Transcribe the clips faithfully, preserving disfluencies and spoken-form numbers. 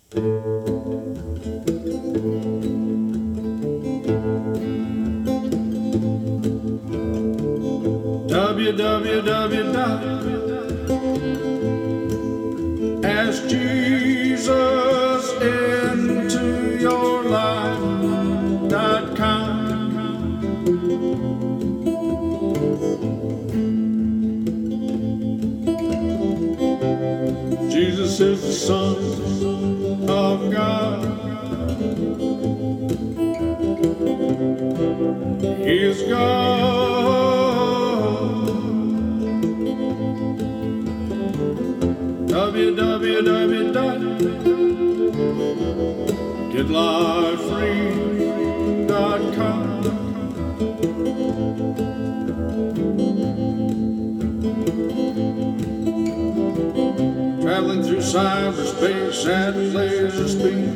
W W W dot ask Jesus into your life dot com. Jesus is the Son of God. He is God. W W W dot get life free dot com. Traveling through cyberspace at laser speed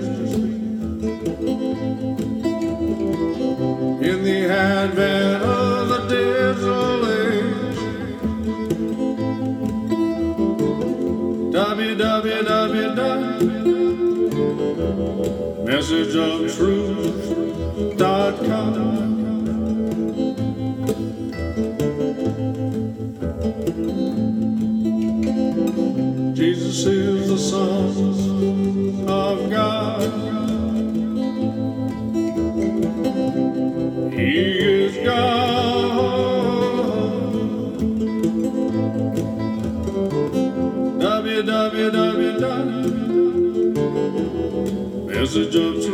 in the advent of the digital age. W W W dot message of truth dot com. Jesus is the Son of God. He is God. W W W dot message of truth.